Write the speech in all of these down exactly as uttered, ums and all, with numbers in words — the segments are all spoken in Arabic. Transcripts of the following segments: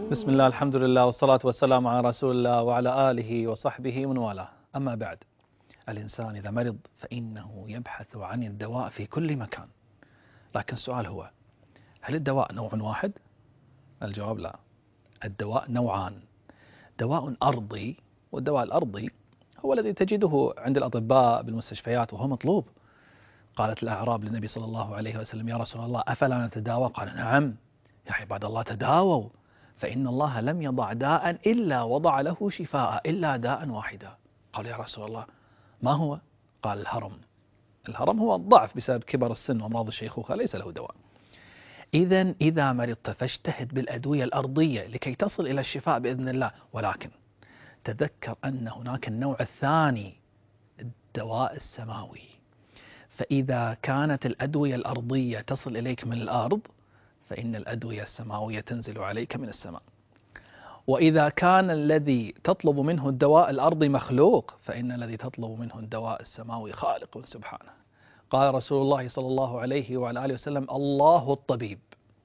بسم الله، الحمد لله، والصلاة والسلام على رسول الله وعلى آله وصحبه ومن والاه. أما بعد، الإنسان إذا مرض فإنه يبحث عن الدواء في كل مكان، لكن السؤال هو: هل الدواء نوع واحد؟ الجواب لا، الدواء نوعان، دواء أرضي، والدواء الأرضي هو الذي تجده عند الأطباء بالمستشفيات وهو مطلوب. قالت الأعراب للنبي صلى الله عليه وسلم: يا رسول الله أفلا نتداوى؟ قال: نعم يا عباد الله، تداووا، فإن الله لم يضع داء إلا وضع له شفاء، إلا داء واحدا. قال: يا رسول الله ما هو؟ قال: الهرم. الهرم هو الضعف بسبب كبر السن وأمراض الشيخوخة، ليس له دواء. إذا إذا مرضت فاجتهد بالأدوية الأرضية لكي تصل إلى الشفاء بإذن الله، ولكن تذكر أن هناك النوع الثاني، الدواء السماوي. فإذا كانت الأدوية الأرضية تصل إليك من الأرض، فإن الأدوية السماوية تنزل عليك من السماء. وإذا كان الذي تطلب منه الدواء الأرضي مخلوق، فإن الذي تطلب منه الدواء السماوي خالق سبحانه. قال رسول الله صلى الله عليه وعلى آله وسلم: الله الطبيب.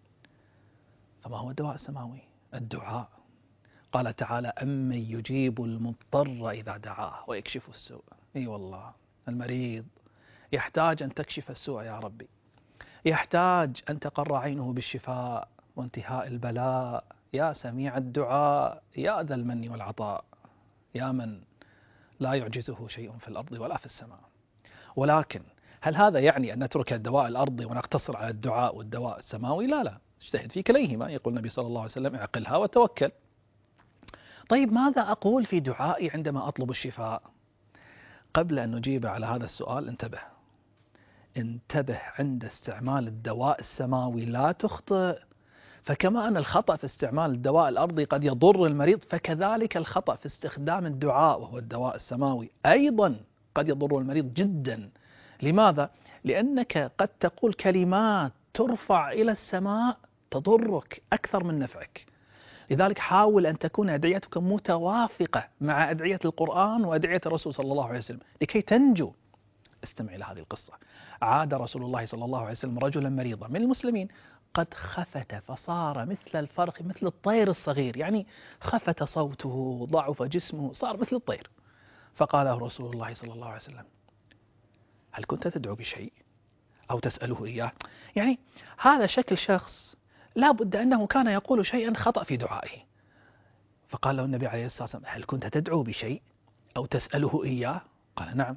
فما هو الدواء السماوي؟ الدعاء. قال تعالى: أمن يجيب المضطر إذا دعاه ويكشف السوء. أي والله، المريض يحتاج أن تكشف السوء يا ربي، يحتاج أن تقر عينه بالشفاء وانتهاء البلاء. يا سميع الدعاء، يا ذا المن والعطاء، يا من لا يعجزه شيء في الأرض ولا في السماء. ولكن هل هذا يعني أن نترك الدواء الأرضي ونقتصر على الدعاء والدواء السماوي؟ لا لا، اجتهد في كليهما. يقول النبي صلى الله عليه وسلم: اعقلها وتوكل. طيب ماذا أقول في دعائي عندما أطلب الشفاء؟ قبل أن نجيب على هذا السؤال انتبه انتبه عند استعمال الدواء السماوي لا تخطئ. فكما أن الخطأ في استعمال الدواء الأرضي قد يضر المريض، فكذلك الخطأ في استخدام الدعاء وهو الدواء السماوي أيضا قد يضر المريض جدا. لماذا؟ لأنك قد تقول كلمات ترفع إلى السماء تضرك أكثر من نفعك. لذلك حاول أن تكون أدعيتك متوافقة مع أدعية القرآن وأدعية الرسول صلى الله عليه وسلم لكي تنجو. استمع إلى هذه القصة. عاد رسول الله صلى الله عليه وسلم رجلا مريضا من المسلمين، قد خفت فصار مثل الفرخ، مثل الطير الصغير، يعني خفت صوته، ضعف جسمه، صار مثل الطير. فقال له رسول الله صلى الله عليه وسلم: هل كنت تدعو بشيء أو تسأله إياه؟ يعني هذا شكل شخص لا بد أنه كان يقول شيئا خطأ في دعائه. فقال له النبي عليه الصلاة والسلام: هل كنت تدعو بشيء أو تسأله إياه؟ قال: نعم،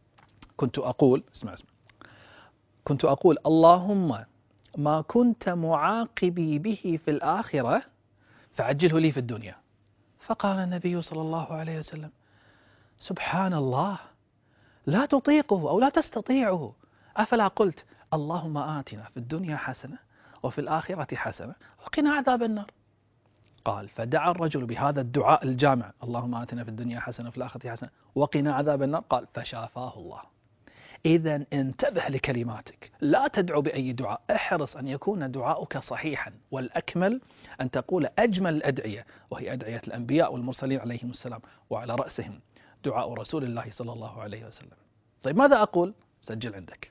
كنت أقول، اسمع اسمع كنت أقول: اللهم ما كنت معاقبي به في الآخرة فعجله لي في الدنيا. فقال النبي صلى الله عليه وسلم: سبحان الله، لا تطيقه أو لا تستطيعه، أفلا قلت اللهم آتنا في الدنيا حسنة وفي الآخرة حسنة وقنا عذاب النار؟ قال: فدعا الرجل بهذا الدعاء الجامع: اللهم آتنا في الدنيا حسنة وفي الآخرة حسنة وقنا عذاب النار. قال: فشافاه الله. إذا انتبه لكلماتك، لا تدعو بأي دعاء، احرص أن يكون دعاؤك صحيحا، والأكمل أن تقول أجمل الأدعية، وهي أدعية الأنبياء والمرسلين عليهم السلام، وعلى رأسهم دعاء رسول الله صلى الله عليه وسلم. طيب ماذا أقول؟ سجل عندك.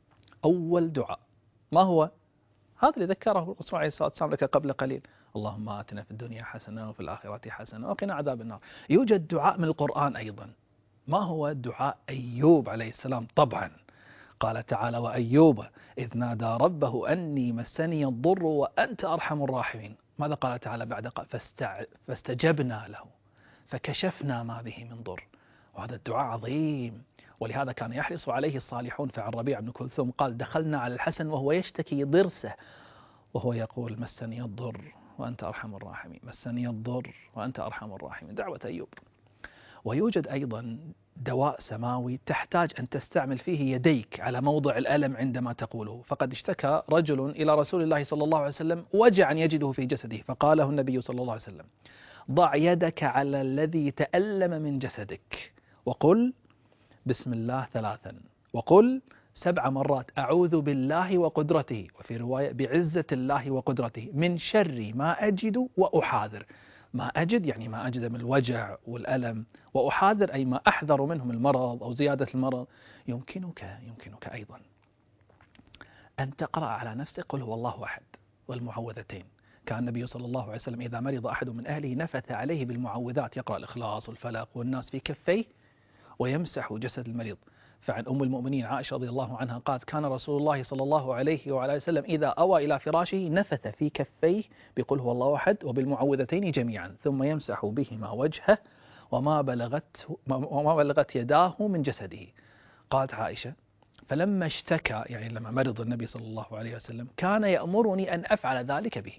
أول دعاء ما هو؟ هذا اللي ذكره الرسول عليه الصلاة والسلام لك قبل قليل: اللهم آتنا في الدنيا حسنة وفي الآخرة حسنة وقنا عذاب النار. يوجد دعاء من القرآن أيضا. ما هو؟ دعاء أيوب عليه السلام طبعا. قال تعالى: وأيوب إذ نادى ربه أني مسني الضر وأنت أرحم الراحمين. ماذا قال تعالى بعد؟ قال: فاستع... فاستجبنا له فكشفنا ما به من ضر. وهذا الدعاء عظيم، ولهذا كان يحرص عليه الصالحون. فعن ربيع بن كلثوم قال: دخلنا على الحسن وهو يشتكي ضرسه وهو يقول: مسني الضر وأنت أرحم الراحمين، مسني الضر وأنت أرحم الراحمين. دعوة أيوب. ويوجد أيضا دواء سماوي تحتاج أن تستعمل فيه يديك على موضع الألم عندما تقوله. فقد اشتكى رجل إلى رسول الله صلى الله عليه وسلم وجعا يجده في جسده، فقاله النبي صلى الله عليه وسلم: ضع يدك على الذي تألم من جسدك وقل بسم الله ثلاثا، وقل سبع مرات أعوذ بالله وقدرته، وفي رواية بعزة الله وقدرته من شر ما أجد وأحاذر. ما أجد يعني ما أجد من الوجع والألم، وأحاذر أي ما أحذر منه من المرض أو زيادة المرض. يمكنك يمكنك أيضا أن تقرأ على نفسك قل هو الله أحد والمعوذتين كان النبي صلى الله عليه وسلم إذا مرض أحد من أهله نفث عليه بالمعوذات، يقرأ الإخلاص والفلق والناس في كفيه ويمسح جسد المريض. فعن أم المؤمنين عائشة رضي الله عنها قالت: كان رسول الله صلى الله عليه وعلى وسلم إذا أوى إلى فراشه نفث في كفيه بقل هو الله أحد وبالمعوذتين جميعا، ثم يمسح بهما وجهه وما بلغت وما بلغت يداه من جسده. قالت عائشة: فلما اشتكى، يعني لما مرض النبي صلى الله عليه وسلم، كان يأمرني أن أفعل ذلك به.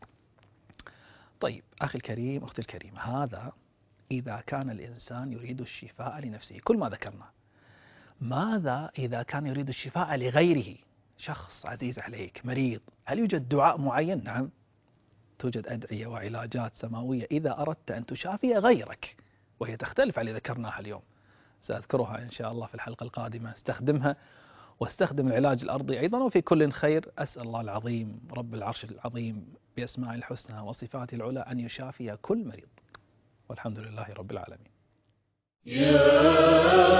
طيب أخي الكريم، أختي الكريمة، هذا إذا كان الإنسان يريد الشفاء لنفسه، كل ما ذكرنا. ماذا إذا كان يريد الشفاء لغيره؟ شخص عزيز عليك مريض، هل يوجد دعاء معين؟ نعم، توجد أدعية وعلاجات سماوية إذا أردت أن تشافي غيرك، وهي تختلف عن اللي ذكرناها اليوم، سأذكرها إن شاء الله في الحلقة القادمة. استخدمها واستخدم العلاج الأرضي أيضا، وفي كل خير. أسأل الله العظيم رب العرش العظيم بأسماء الحسنى وصفاته العلى أن يشافي كل مريض، والحمد لله رب العالمين.